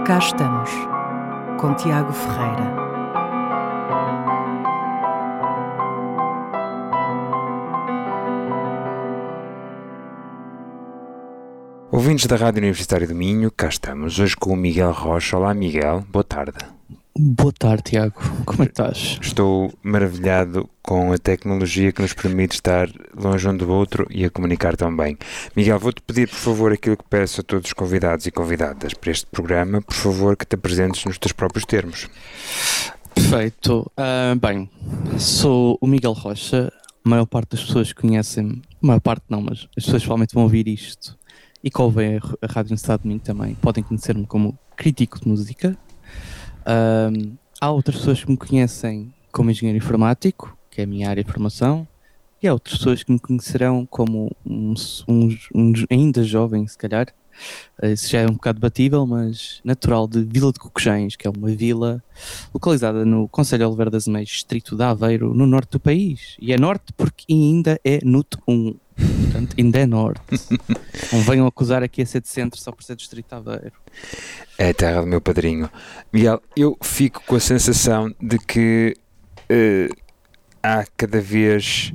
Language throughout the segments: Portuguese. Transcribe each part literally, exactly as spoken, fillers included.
Cá estamos, com Tiago Ferreira. Ouvintes da Rádio Universitária do Minho, cá estamos hoje com o Miguel Rocha. Olá Miguel, boa tarde. Boa tarde, Tiago. Como é que estás? Estou maravilhado com a tecnologia que nos permite estar longe um do outro e a comunicar tão bem. Miguel, vou-te pedir, por favor, aquilo que peço a todos os convidados e convidadas para este programa, por favor, que te apresentes nos teus próprios termos. Perfeito. Uh, bem, sou o Miguel Rocha. A maior parte das pessoas conhecem-me, a maior parte não, mas as pessoas provavelmente vão ouvir isto e que ouvem a Rádio Universidade de Minho também, podem conhecer-me como crítico de música. Um, há outras pessoas que me conhecem como engenheiro informático, que é a minha área de formação, e há outras pessoas que me conhecerão como um, um, um ainda jovem, se calhar. Isso já é um bocado debatível, mas natural de Vila de Cocojães, que é uma vila localizada no concelho de Oliveira das Meias, distrito de Aveiro, no norte do país. E é norte porque ainda é N U T um, portanto ainda é norte. Não venham acusar aqui a ser de centro só por ser distrito de Aveiro. É a terra do meu padrinho. Miguel, eu fico com a sensação de que uh, há cada vez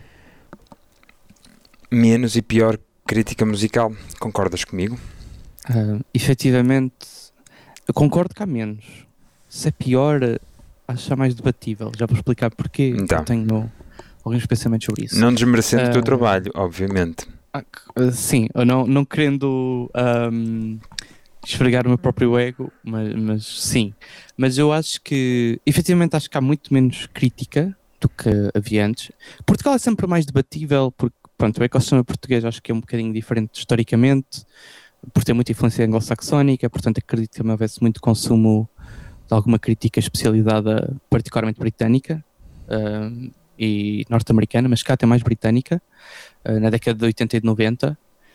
menos e pior crítica musical. Concordas comigo? Uh, efetivamente, eu concordo que há menos. Se é pior, acho já mais debatível. Já vou explicar porquê. Então. Eu tenho alguns pensamentos sobre isso. Não desmerecendo uh, o teu trabalho, obviamente. Uh, sim, eu não, não querendo um, esfregar o meu próprio ego, mas, mas sim. Mas eu acho que, efetivamente, acho que há muito menos crítica do que havia antes. Portugal é sempre mais debatível, porque pronto, o ecossistema português acho que é um bocadinho diferente historicamente, por ter muita influência anglo-saxónica, portanto acredito que também houvesse muito consumo de alguma crítica especializada, particularmente britânica uh, e norte-americana, mas cá até mais britânica, uh, na década de oitenta e de noventa,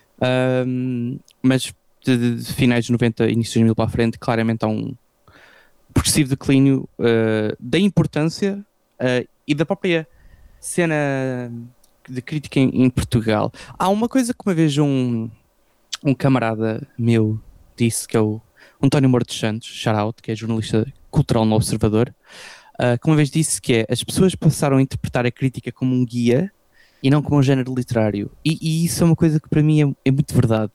uh, mas de, de finais de noventa, início de dois mil para a frente, claramente há um progressivo declínio uh, da importância uh, e da própria cena de crítica em, em Portugal. Há uma coisa que uma vez um, um camarada meu disse, que é o António Moura dos Santos, shout-out, que é jornalista cultural no Observador, uh, que uma vez disse que é, as pessoas passaram a interpretar a crítica como um guia e não como um género literário. E, e isso é uma coisa que para mim é, é muito verdade.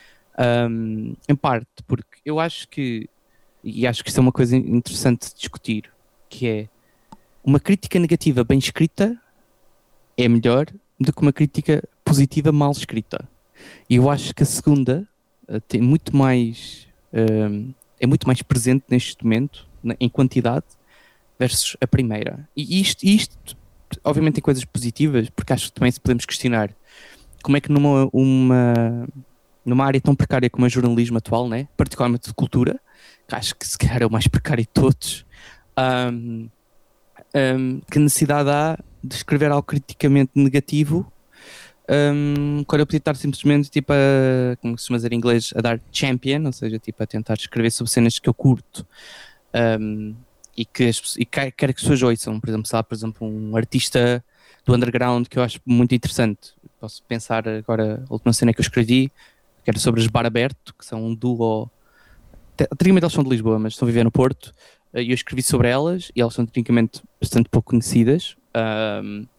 Um, em parte, porque eu acho que, e acho que isso é uma coisa interessante de discutir, que é uma crítica negativa bem escrita é melhor do que uma crítica positiva mal escrita. E eu acho que a segunda uh, tem muito mais, uh, é muito mais presente neste momento, na, em quantidade, versus a primeira. E isto, isto, obviamente, tem coisas positivas, porque acho que também se podemos questionar como é que numa, uma, numa área tão precária como é o jornalismo atual, né, particularmente de cultura, que acho que se calhar é o mais precário de todos, um, um, que necessidade há de escrever algo criticamente negativo, um, quando eu podia estar simplesmente tipo a, como se chama em inglês, a dar champion, ou seja, tipo a tentar escrever sobre cenas que eu curto, um, e que as, e quero que as pessoas ouçam. Por exemplo, se há, por exemplo, um artista do underground que eu acho muito interessante, posso pensar agora, a última cena que eu escrevi, que era sobre os Bar Aberto, que são um duo, tecnicamente eles são de Lisboa, mas estão a viver no Porto, e eu escrevi sobre elas, e elas são tecnicamente bastante pouco conhecidas. Um,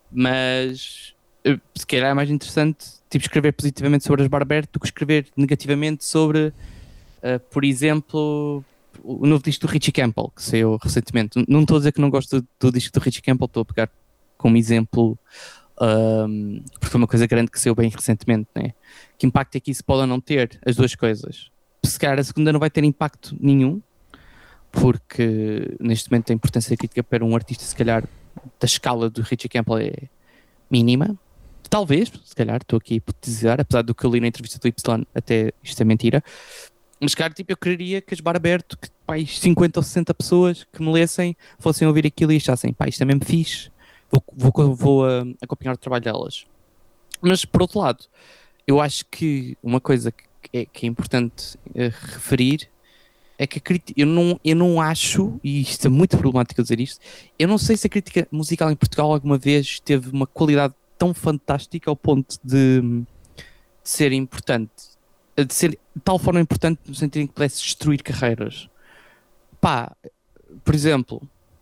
mas se calhar é mais interessante tipo, escrever positivamente sobre as Barberto do que escrever negativamente sobre, uh, por exemplo, o novo disco do Richie Campbell, que saiu recentemente. Não estou a dizer que não gosto do, do disco do Richie Campbell, estou a pegar como exemplo, um, porque foi uma coisa grande que saiu bem recentemente, né? Que impacto é que isso pode ou não ter, as duas coisas. Se calhar a segunda não vai ter impacto nenhum, porque neste momento a importância da crítica para um artista, se calhar, da escala do Richie Campbell é mínima. Talvez, se calhar, estou aqui a hipotetizar, apesar do que eu li na entrevista do Y, até isto é mentira. Mas, cara, tipo, eu queria que as Bar Aberto, que pá, cinquenta ou sessenta pessoas que me lessem, fossem ouvir aquilo e achassem, pá, isto é mesmo fixe, vou, vou, vou uh, acompanhar o trabalho delas. Mas, por outro lado, eu acho que uma coisa que é, que é importante uh, referir é que a crítica, eu não, eu não acho, e isto é muito problemático dizer isto, eu não sei se a crítica musical em Portugal alguma vez teve uma qualidade tão fantástica ao ponto de, de ser importante. de ser de tal forma importante no sentido em que pudesse destruir carreiras. Pá, por exemplo,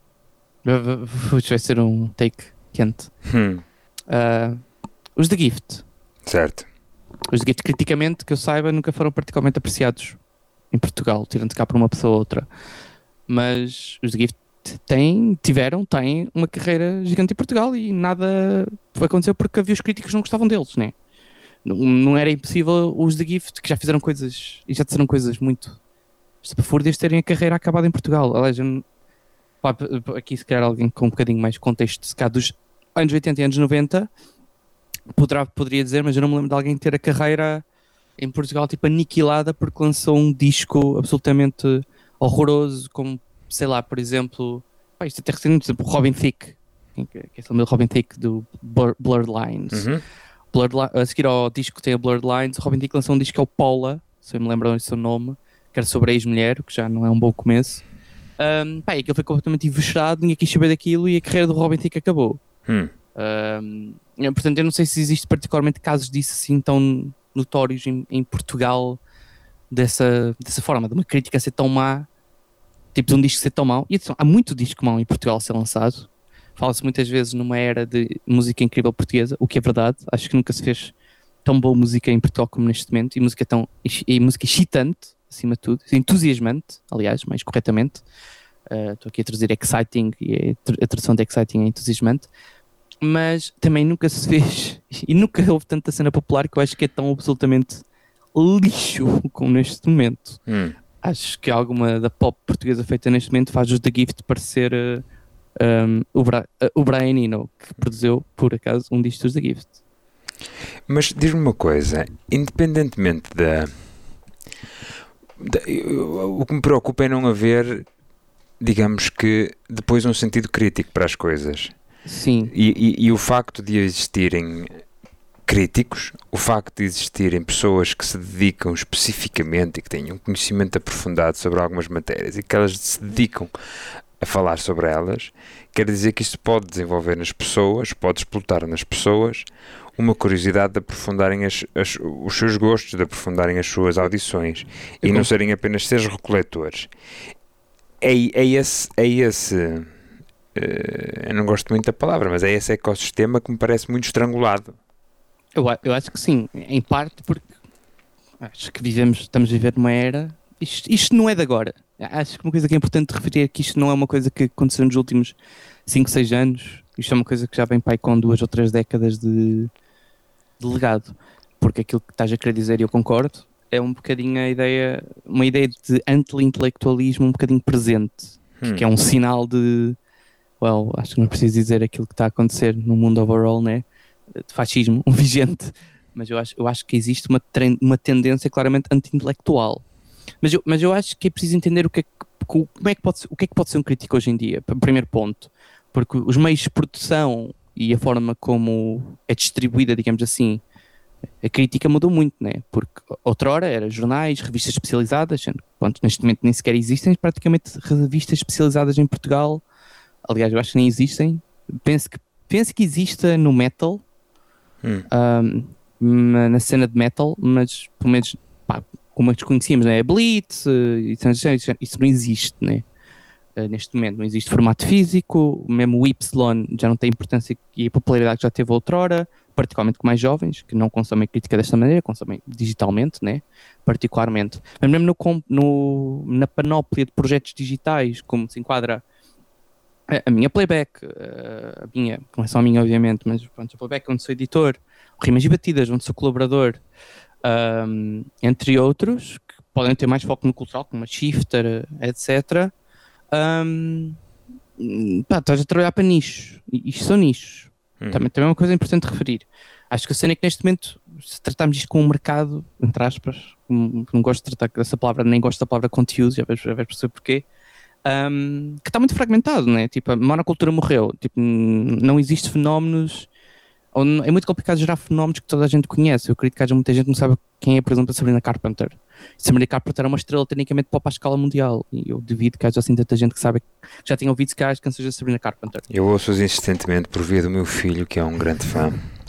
vai ser um take quente. Hum. Uh, os The Gift. Certo. Os The Gift, criticamente, que eu saiba, nunca foram particularmente apreciados em Portugal, tirando cá por uma pessoa ou outra. Mas os The Gift têm, tiveram, têm uma carreira gigante em Portugal e nada aconteceu porque havia os críticos que não gostavam deles, né? Não, não era impossível os The Gift, que já fizeram coisas e já disseram coisas muito estapafúrdias, terem a carreira acabada em Portugal. Aliás, eu, pá, aqui se calhar alguém com um bocadinho mais contexto, se calhar dos anos oitenta e anos noventa, poderá, poderia dizer, mas eu não me lembro de alguém ter a carreira em Portugal tipo aniquilada porque lançou um disco absolutamente horroroso, como, sei lá, por exemplo, pá, isto até recente, por exemplo, Robin Thicke, que é o meu Robin Thicke do Blur, Blurred Lines. Uhum. Blurred, a seguir ao disco que tem a Blurred Lines, o Robin Thicke lançou um disco que é o Paula, se eu me lembro o seu nome, que era sobre a ex-mulher, que já não é um bom começo. Um, pá, e aquilo foi completamente envexado, ninguém quis saber daquilo e a carreira do Robin Thicke acabou. Hum. Um, portanto, eu não sei se existe particularmente casos disso assim tão notórios em, em Portugal dessa, dessa forma, de uma crítica ser tão má, tipo de um disco ser tão mau. E há muito disco mau em Portugal a ser lançado. Fala-se muitas vezes numa era de música incrível portuguesa, o que é verdade. Acho que nunca se fez tão boa música em Portugal como neste momento, e música tão e música excitante, acima de tudo, entusiasmante, aliás, mais corretamente. Estou uh, aqui a traduzir exciting, e a tradução de exciting é entusiasmante. Mas também nunca se fez e nunca houve tanta cena popular que eu acho que é tão absolutamente lixo como neste momento. Hum. Acho que alguma da pop portuguesa feita neste momento faz os The Gift parecer uh, um, o, Bra- uh, o Brian Eno, que produziu, por acaso, um disco dos The Gift. Mas diz-me uma coisa, independentemente da, da... O que me preocupa é não haver, digamos que, depois um sentido crítico para as coisas. Sim. E, e, e o facto de existirem críticos, o facto de existirem pessoas que se dedicam especificamente e que têm um conhecimento aprofundado sobre algumas matérias e que elas se dedicam a falar sobre elas, quer dizer que isto pode desenvolver nas pessoas, pode explotar nas pessoas uma curiosidade de aprofundarem as, as, os seus gostos, de aprofundarem as suas audições e não serem apenas seres recoletores. É, é esse... É esse eu não gosto muito da palavra, mas é esse ecossistema que me parece muito estrangulado. Eu, eu acho que sim, em parte porque acho que vivemos, estamos a viver numa era, isto, isto não é de agora. Acho que uma coisa que é importante referir é que isto não é uma coisa que aconteceu nos últimos cinco, seis anos, isto é uma coisa que já vem pai com duas ou três décadas de, de legado, porque aquilo que estás a querer dizer, e eu concordo, é um bocadinho a ideia, uma ideia de anti-intelectualismo um bocadinho presente, hum. que é um sinal de well, acho que não preciso dizer aquilo que está a acontecer no mundo overall, né? De fascismo, um vigente, mas eu acho, eu acho que existe uma, trend, uma tendência claramente anti-intelectual. Mas eu, mas eu acho que é preciso entender o que é que, como é que pode ser, o que é que pode ser um crítico hoje em dia, primeiro ponto, porque os meios de produção e a forma como é distribuída, digamos assim, a crítica mudou muito, né? Porque outrora era jornais, revistas especializadas, pronto, neste momento nem sequer existem praticamente revistas especializadas em Portugal. Aliás, eu acho que nem existem. Penso que, penso que exista no metal, hum. um, na cena de metal, mas pelo menos, pá, como desconhecíamos, né? Blitz, isso, isso não existe, né? Uh, neste momento não existe formato físico, mesmo o Y já não tem importância e a popularidade que já teve outrora, particularmente com mais jovens, que não consomem crítica desta maneira, consomem digitalmente, né? Particularmente. Mas mesmo no, no, na panóplia de projetos digitais, como se enquadra a minha Playback, a minha, não é só a minha obviamente, mas pronto, a Playback onde sou editor, o Rimas e Batidas onde sou colaborador, um, entre outros, que podem ter mais foco no cultural, como a Shifter, etcétera. Um, pá, estás a trabalhar para nichos, e isto são nichos. Uhum. Também, também é uma coisa importante de referir. Acho que a cena é que neste momento, se tratarmos isto com um mercado, entre aspas, não gosto de tratar dessa palavra, nem gosto da palavra conteúdo, já vais perceber porquê. Um, que está muito fragmentado, né? Tipo, a monocultura morreu, tipo, não existe fenómenos, ou não, é muito complicado gerar fenómenos que toda a gente conhece. Eu acredito que haja muita gente que não sabe quem é, por exemplo, a Sabrina Carpenter. Sabrina Carpenter é uma estrela tecnicamente pop à escala mundial, e eu devido que haja assim tanta gente que sabe, que já tenha ouvido se calhar as canções da Sabrina Carpenter. Eu ouço-as insistentemente por via do meu filho, que é um grande fã.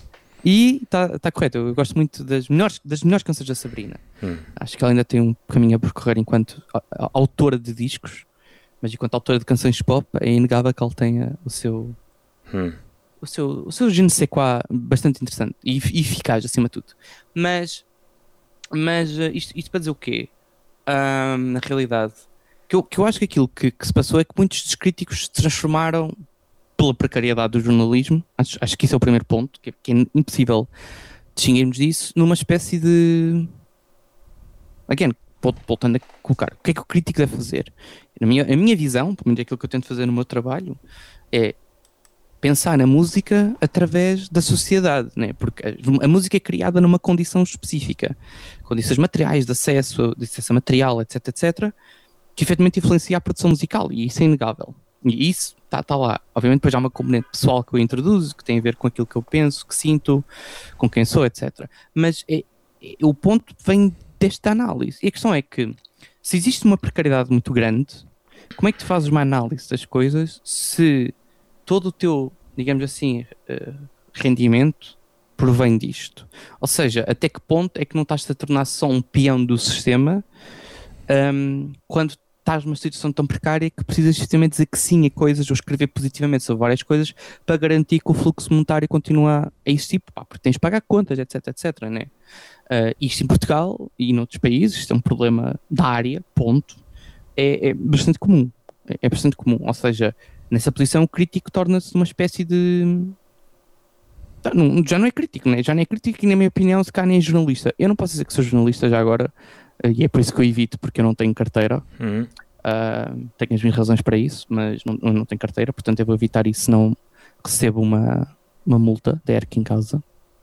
E está tá correto, eu gosto muito das melhores, das melhores canções da Sabrina. Hum. Acho que ela ainda tem um caminho a percorrer enquanto a, a, autora de discos, mas enquanto autora de canções pop, é inegável que ela tenha o seu... Hum. O seu, o seu je ne sais quoi bastante interessante e, e eficaz, acima de tudo. Mas, mas isto, isto para dizer o quê? Um, na realidade, que eu, que eu acho que aquilo que, que se passou é que muitos dos críticos se transformaram pela precariedade do jornalismo. Acho, acho que isso é o primeiro ponto, que é, que é impossível distinguirmos disso, numa espécie de... Again, voltando a colocar, o que é que o crítico deve fazer? A minha, a minha visão, pelo menos aquilo que eu tento fazer no meu trabalho, é pensar na música através da sociedade, né? Porque a, a música é criada numa condição específica, condições materiais, de acesso, de acesso a material, etc, etc, que efetivamente influencia a produção musical, e isso é inegável. E isso está tá lá. Obviamente depois há uma componente pessoal que eu introduzo, que tem a ver com aquilo que eu penso, que sinto, com quem sou, etcétera. Mas é, é, o ponto vem desta análise. E a questão é que, se existe uma precariedade muito grande, como é que tu fazes uma análise das coisas se todo o teu, digamos assim, uh, rendimento provém disto? Ou seja, até que ponto é que não estás a tornar só um peão do sistema um, quando estás numa situação tão precária que precisas justamente dizer que sim a coisas ou escrever positivamente sobre várias coisas para garantir que o fluxo monetário continua a existir, pá, porque tens de pagar contas, etc, etc, né? Uh, isto em Portugal e noutros países, isto é um problema da área, ponto, é, é bastante comum, é, é bastante comum, ou seja, nessa posição o crítico torna-se uma espécie de... Não, já não é crítico, né? Já não é crítico e na minha opinião se cá nem é jornalista. Eu não posso dizer que sou jornalista já agora, e é por isso que eu evito, porque eu não tenho carteira. Uhum. Uh, tenho as minhas razões para isso, mas não, não tenho carteira, portanto eu vou evitar isso, senão recebo uma, uma multa da E R C em casa.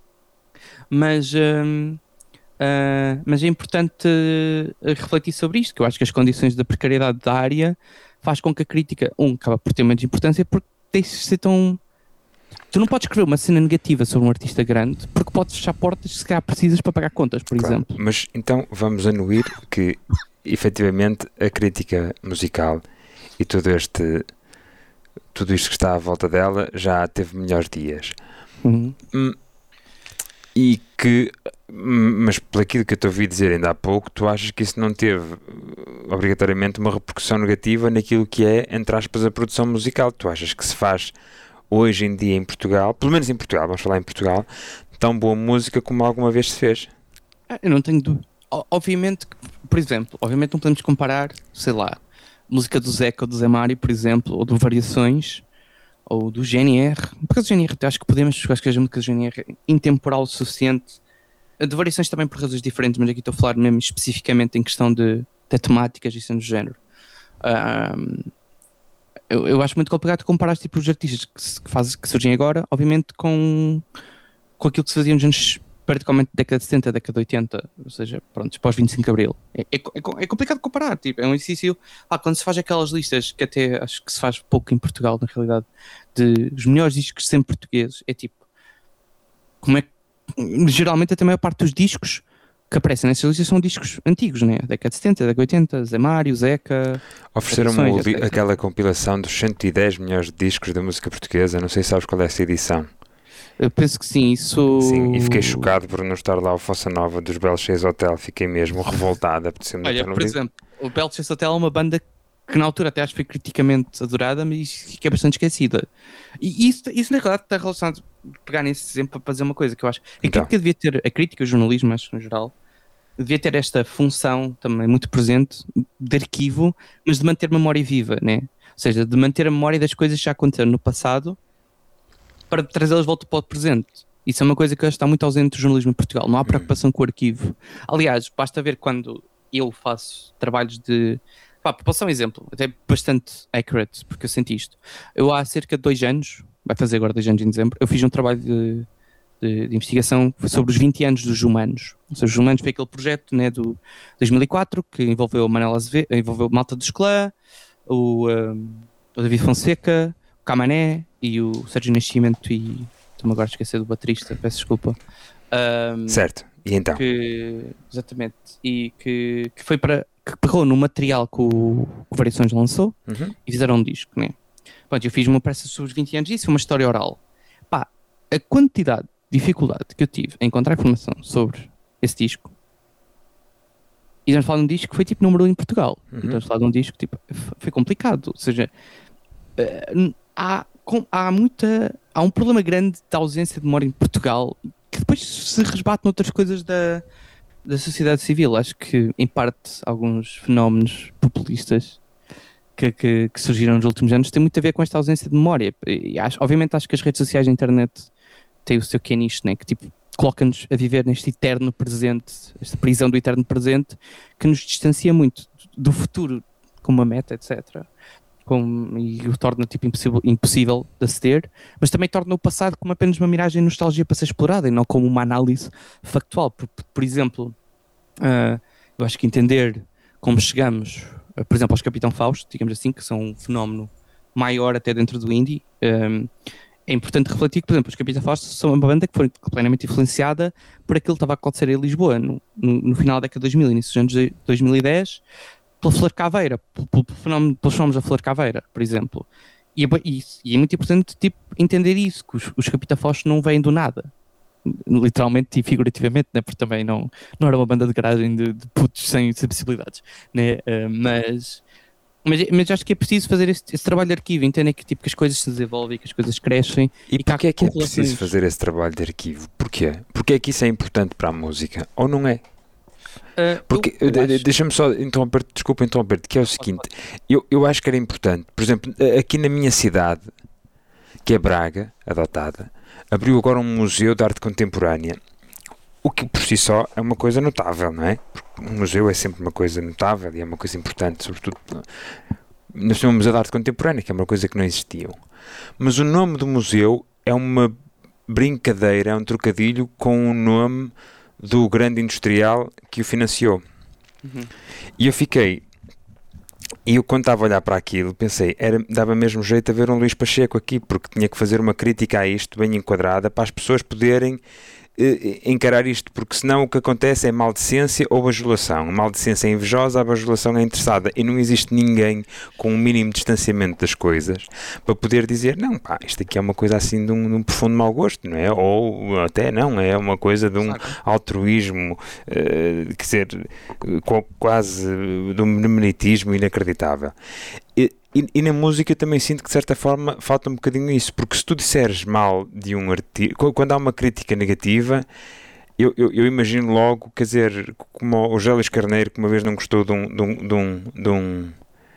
Mas, uh, uh, mas é importante refletir sobre isto, que eu acho que as condições da precariedade da área faz com que a crítica, um, acaba por ter menos importância porque deixa de ser tão... Tu não podes escrever uma cena negativa sobre um artista grande porque podes fechar portas se calhar precisas para pagar contas, por claro, exemplo. Mas então vamos anuir que efetivamente a crítica musical e todo este tudo isto que está à volta dela já teve melhores dias. Uhum. E que, mas por aquilo que eu te ouvi dizer ainda há pouco, tu achas que isso não teve obrigatoriamente uma repercussão negativa naquilo que é, entre aspas, a produção musical? Tu achas que se faz hoje em dia em Portugal, pelo menos em Portugal, vamos falar em Portugal, tão boa música como alguma vez se fez? Eu não tenho dúvida. Obviamente, por exemplo, obviamente não podemos comparar, sei lá, música do Zeca ou do Zé Mário, por exemplo, ou do Variações, ou do G N R. Por causa do G N R, acho que podemos, acho que as músicas do G N R é intemporal o suficiente. De Variações também por razões diferentes, mas aqui estou a falar mesmo especificamente em questão de, de temáticas e sendo do género. Um, eu, eu acho muito complicado comparar os tipos de artistas que, se, que, faz, que surgem agora, obviamente, com, com aquilo que se fazia nos anos, praticamente década de setenta, década de oitenta, ou seja, pronto, pós vinte e cinco de Abril. É, é, é complicado comparar, tipo, é um exercício, ah, quando se faz aquelas listas, que até acho que se faz pouco em Portugal, na realidade, de os melhores discos sempre portugueses, é tipo, como é que, geralmente até a maior parte dos discos que aparecem nessas listas são discos antigos, né? Década de setenta, década de oitenta, Zé Mário, Zeca... Ofereceram-me aquela compilação dos cento e dez melhores discos da música portuguesa, não sei se sabes qual é essa edição. Eu penso que sim, isso... Sim, e fiquei chocado por não estar lá o Fossa Nova dos Belchês Hotel, fiquei mesmo revoltada. Olha, por exemplo, o Belchês Hotel é uma banda que na altura até acho que foi criticamente adorada, mas que é bastante esquecida. E isso, isso na realidade está relacionado, pegar nesse exemplo para fazer uma coisa que eu acho, a então. crítica devia ter, a crítica, o jornalismo, acho no geral, devia ter esta função também muito presente de arquivo, mas de manter memória viva, né? Ou seja, de manter a memória das coisas que já aconteceram no passado para trazê-las de volta para o presente. Isso é uma coisa que está muito ausente do jornalismo em Portugal. Não há preocupação com o arquivo. Aliás, basta ver quando eu faço trabalhos de... Pá, posso dar um exemplo, até bastante accurate, porque eu senti isto. Eu há cerca de dois anos, vai fazer agora dois anos em dezembro, eu fiz um trabalho de, de, de investigação sobre os vinte anos dos Humanos. Ou seja, os Humanos foi aquele projeto, né, do dois mil e quatro que envolveu o Manuel Azevedo, envolveu o Malta dos Clã, o, um, o David Fonseca, o Camané e o Sérgio Nascimento e... Estou-me agora a esquecer do baterista, peço desculpa. Um, certo, e então? Que, exatamente, e que, que foi para... que pegou no material que o, que o Variações lançou, uhum, e fizeram um disco, né? Pronto, eu fiz uma peça sobre os vinte anos disso, uma história oral. Pá, a quantidade dificuldade que eu tive em encontrar informação sobre esse disco, e estamos a falar de um disco que foi tipo número um em Portugal. Uhum. Estamos a falar de um disco que tipo, foi complicado. Ou seja, uh, há, com, há muita. Há um problema grande de ausência de memória em Portugal que depois se resbate noutras coisas da, da sociedade civil. Acho que, em parte, alguns fenómenos populistas que, que, que surgiram nos últimos anos têm muito a ver com esta ausência de memória. E acho, obviamente, acho que as redes sociais e a internet têm o seu quê nisto, né? Que tipo, coloca-nos a viver neste eterno presente, esta prisão do eterno presente, que nos distancia muito do futuro como uma meta, etcétera. Como, e o torna tipo impossível, impossível de aceder, mas também torna o passado como apenas uma miragem de nostalgia para ser explorada e não como uma análise factual. Por, por exemplo, uh, eu acho que entender como chegamos, uh, por exemplo, aos Capitão Fausto, digamos assim, que são um fenómeno maior até dentro do indie, um, é importante refletir que, por exemplo, os Capitão Fausto são uma banda que foi plenamente influenciada por aquilo que estava a acontecer em Lisboa no, no, no final da década de dois mil, início dos anos de dois mil e dez, pela Flor Caveira, pelo, pelo fenómeno, pelos fenómenos da Flor Caveira, por exemplo. E é, e, e é muito importante tipo, entender isso, que os, os Capitão Fausto não vêm do nada, literalmente e figurativamente, né? Porque também não, não era uma banda de garagem de, de putos sem sensibilidades, né? Uh, mas... Mas, mas acho que é preciso fazer esse, esse trabalho de arquivo, entender que, tipo, que as coisas se desenvolvem, que as coisas crescem. E, e porquê é que é preciso fazer esse trabalho de arquivo? Porquê? Porquê é que isso é importante para a música? Ou não é? Uh, Porque, eu, eu deixa-me só interromper, desculpa interromper-te, que é o seguinte, eu, eu acho que era importante, por exemplo, aqui na minha cidade, que é Braga, adotada, abriu agora um museu de arte contemporânea. O que por si só é uma coisa notável, não é? Porque um museu é sempre uma coisa notável e é uma coisa importante, sobretudo nós temos um museu de arte contemporânea, que é uma coisa que não existia. Mas o nome do museu é uma brincadeira, é um trocadilho com o nome do grande industrial que o financiou. Uhum. E eu fiquei, e eu quando estava a olhar para aquilo, pensei, era, dava mesmo jeito a ver um Luís Pacheco aqui, porque tinha que fazer uma crítica a isto bem enquadrada para as pessoas poderem encarar isto, porque senão o que acontece é maldicência ou bajulação. A maldicência é invejosa, a bajulação é interessada, e não existe ninguém com um mínimo distanciamento das coisas para poder dizer, não pá, isto aqui é uma coisa assim de um, de um profundo mau gosto, não é? Ou até não, é uma coisa de um altruísmo, uh, quer dizer, quase de um benemitismo inacreditável. E, E, e na música eu também sinto que de certa forma falta um bocadinho isso, porque se tu disseres mal de um artista, quando há uma crítica negativa, eu, eu, eu imagino logo, quer dizer, como o Gélis Carneiro, que uma vez não gostou de um, de um, de um, de um,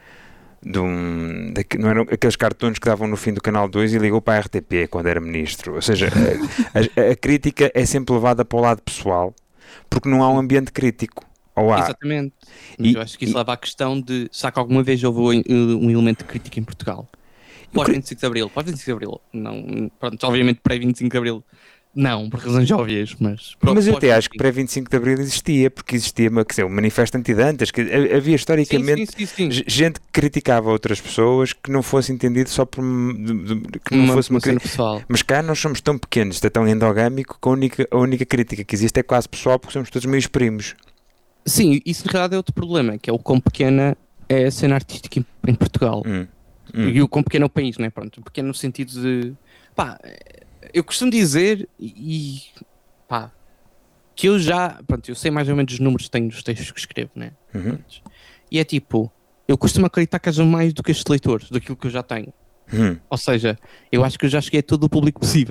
de um de, não eram aqueles cartoons que davam no fim do Canal dois e ligou para a R T P quando era ministro, ou seja, a, a, a crítica é sempre levada para o lado pessoal, porque não há um ambiente crítico. Exatamente. E, eu acho que isso e, leva à questão de será que alguma vez houve um elemento de crítica em Portugal? Pós vinte e cinco de Abril, pós vinte e cinco de Abril, não, pronto, obviamente pré-vinte e cinco de Abril, não, por razões óbvias, mas... Mas eu até acho que pré-vinte e cinco de Abril existia, porque existia uma, quer dizer, um manifesto anti-Dantas, que havia historicamente sim, sim, sim, sim. gente que criticava outras pessoas que não fosse entendido só por... que não uma, fosse uma, uma pessoal. Mas cá nós somos tão pequenos, é tão endogâmico, que a única, a única crítica que existe é quase pessoal, porque somos todos meios primos. Sim, isso na realidade é outro problema, que é o quão pequena é a cena artística em, em Portugal. Hum, hum. E o quão pequeno é o país, não é? Pronto, pequeno no sentido de... Pá, eu costumo dizer, e pá, que eu já... Pronto, eu sei mais ou menos os números que tenho dos textos que escrevo, né? Uhum. E é tipo, eu costumo acreditar que haja mais do que estes leitores, daquilo que eu já tenho. Hum. Ou seja, eu acho que eu já cheguei a todo o público possível.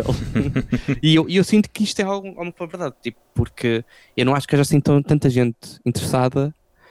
E eu, eu sinto que isto é algo, alguma verdade, tipo, porque eu não acho que haja assim tão, tanta gente interessada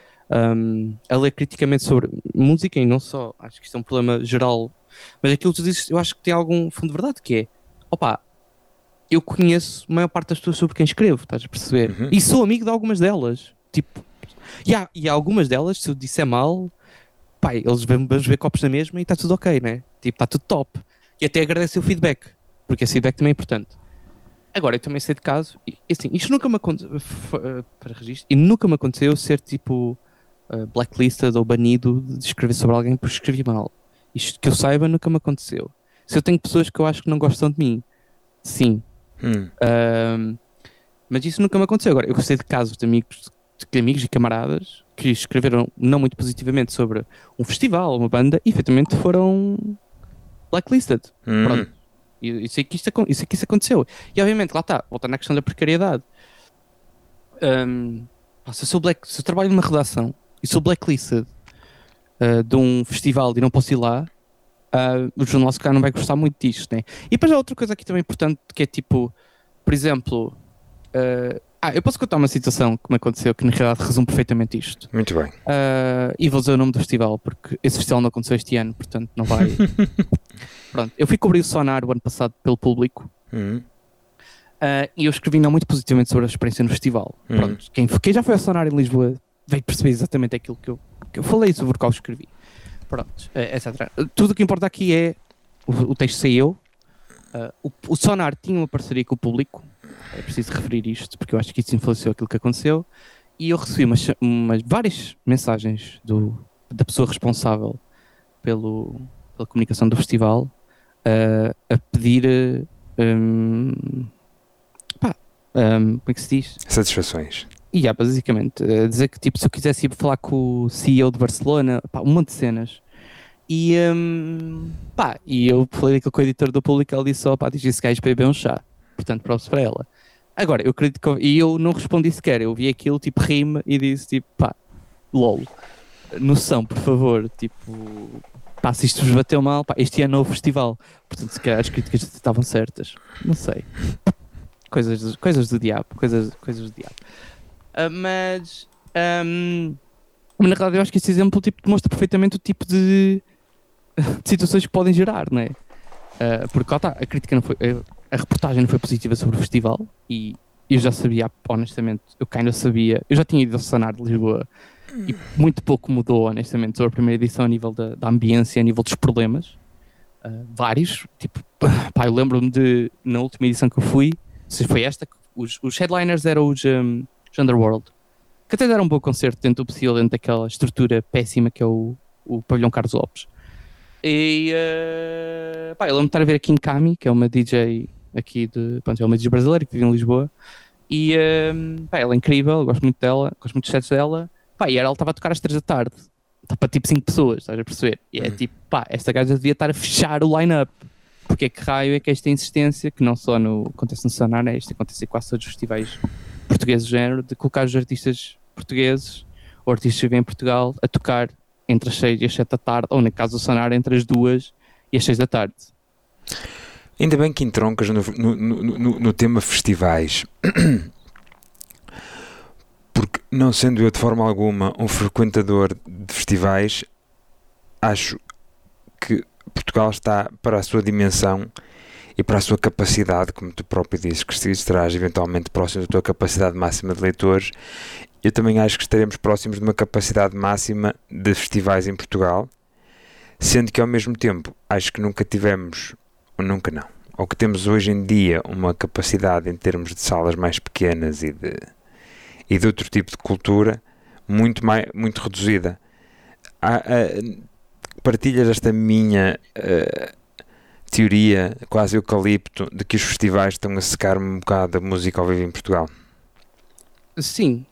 um, a ler criticamente sobre música, e não só, acho que isto é um problema geral, mas aquilo que tu dizes, eu acho que tem algum fundo de verdade, que é, opá, eu conheço a maior parte das pessoas sobre quem escrevo, estás a perceber? Uhum. E sou amigo de algumas delas, tipo, e há, e há algumas delas, se eu disser mal, pai, eles vão ver copos na mesma e está tudo ok, né? Tipo, está tudo top. E até agradecer o feedback, porque esse feedback também é importante. Agora, eu também sei de caso, e assim, isto nunca me aconteceu, para registro, e nunca me aconteceu ser tipo uh, blacklisted ou banido de escrever sobre alguém por escrever mal. Isto que eu saiba nunca me aconteceu. Se eu tenho pessoas que eu acho que não gostam de mim, sim. Hum. Uh, mas isso nunca me aconteceu. Agora, eu sei de casos de amigos, de amigos e camaradas que escreveram não muito positivamente sobre um festival, uma banda, e efetivamente foram blacklisted. Hum. Pronto. E eu sei que isto, acon- eu sei que isso aconteceu. E obviamente, lá está, voltando à questão da precariedade. Um, pá, se, eu sou black, se eu trabalho numa redação e sou blacklisted uh, de um festival e não posso ir lá, uh, o jornal se calhar não vai gostar muito disto, né? E depois há outra coisa aqui também importante, que é tipo, por exemplo, uh, ah, eu posso contar uma situação que me aconteceu que na realidade resume perfeitamente isto. Muito bem. Uh, e vou dizer o nome do festival, porque esse festival não aconteceu este ano, portanto não vai. Pronto, eu fui cobrir o Sonar o ano passado pelo público. Uhum. Uh, e eu escrevi não muito positivamente sobre a experiência no festival. Uhum. Pronto, quem, quem já foi ao Sonar em Lisboa veio perceber exatamente aquilo que eu, que eu falei sobre o qual escrevi. Pronto, uh, etcétera. Tudo o que importa aqui é o, o texto saiu. Uh, o, o Sonar tinha uma parceria com o público. É preciso referir isto porque eu acho que isso influenciou aquilo que aconteceu. E eu recebi umas, umas várias mensagens do, da pessoa responsável pelo, pela comunicação do festival uh, a pedir. Um, pá, um, como é que se diz? Satisfações. E yeah, basicamente, a dizer que tipo, se eu quisesse ir falar com o C E O de Barcelona, pá, um monte de cenas. E, um, pá, e eu falei daquilo com o editor do público, ele disse só, pá, diz esse gajo para beber um chá. Portanto, props para ela. Agora, eu acredito que eu, e eu não respondi sequer, eu vi aquilo, tipo, rime e disse, tipo, pá, lol, noção, por favor, tipo, pá, se isto vos bateu mal, pá, este ano é o festival, portanto, se calhar as críticas estavam certas, não sei, coisas, coisas do diabo, coisas, coisas do diabo. Uh, mas, um, mas, na realidade, eu acho que esse exemplo, tipo, demonstra perfeitamente o tipo de, de situações que podem gerar, não é? Uh, porque, lá está, a crítica não foi... A reportagem não foi positiva sobre o festival e eu já sabia, honestamente, eu ainda sabia, eu já tinha ido ao Sonar de Lisboa e muito pouco mudou, honestamente, sobre a primeira edição a nível da, da ambiência, a nível dos problemas, uh, vários, tipo, pá, eu lembro-me de, na última edição que eu fui, se foi esta, os, os headliners eram os, um, os Underworld, que até deram um bom concerto dentro do possível, dentro daquela estrutura péssima que é o, o Pavilhão Carlos Lopes. E, uh, pá, eu lembro-me de estar a ver a Kim Kami, que é uma D J aqui de, pronto, é uma D J brasileira que vive em Lisboa, e um, pá, ela é incrível, eu gosto muito dela, gosto muito dos sets dela, pá, e ela estava a tocar às três da tarde, está para tipo cinco pessoas, estás a perceber? E é tipo, pá, esta gaja devia estar a fechar o line-up, porque é que raio é que esta insistência, que não só no, acontece no Sonar, né, isto acontece em quase todos os festivais portugueses do género, de colocar os artistas portugueses, ou artistas que vivem em Portugal, a tocar entre as seis e as sete da tarde, ou no caso do Sonar, entre as duas e as seis da tarde. Ainda bem que entroncas no, no, no, no, no tema festivais, porque não sendo eu de forma alguma um frequentador de festivais, acho que Portugal está para a sua dimensão e para a sua capacidade, como tu próprio dizes, que se estarás eventualmente próximo da tua capacidade máxima de leitores. Eu também acho que estaremos próximos de uma capacidade máxima de festivais em Portugal, sendo que ao mesmo tempo acho que nunca tivemos, ou nunca não, ou que temos hoje em dia uma capacidade em termos de salas mais pequenas e de, e de outro tipo de cultura muito, mais, muito reduzida. Há, há, partilhas esta minha uh, teoria quase eucalipto de que os festivais estão a secar um bocado a música ao vivo em Portugal? Sim,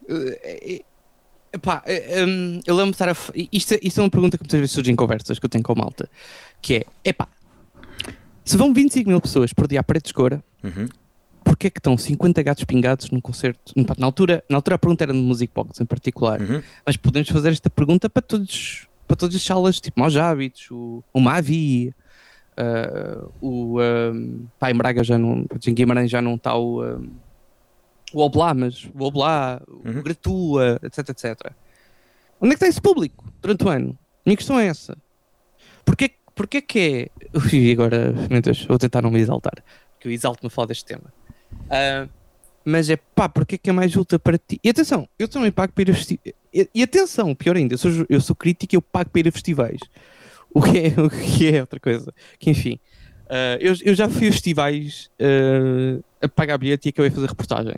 epá, um, eu lembro de estar a. Isto, isto é uma pergunta que muitas vezes surge em conversas que eu tenho com a malta, que é: epá, se vão vinte e cinco mil pessoas por dia à Paredes de Cora, uhum. Porquê é que estão cinquenta gatos pingados num concerto? Na altura, na altura a pergunta era de Music Box em particular, uhum. mas podemos fazer esta pergunta para todos, para todas as salas, tipo Maus Hábitos, o, o Mavi, uh, o um, pá, em Braga já não, em Guimarães já não está o. Um, o Oblá, mas o Oblá, uhum. o Gratua, etc, etcétera. Onde é que está esse público durante o ano? A minha questão é essa. Porquê, porquê que é... Ui, agora, meu Deus, vou tentar não me exaltar, porque eu exalto-me a falar deste tema. Uh, mas é pá, porquê que é mais útil para ti? E atenção, eu também pago para ir a festivais. E, e atenção, pior ainda, eu sou, eu sou crítico e eu pago para ir a festivais. O que é, o que é outra coisa. Que enfim, uh, eu, eu já fui a festivais uh, a pagar bilhete e acabei a fazer reportagem.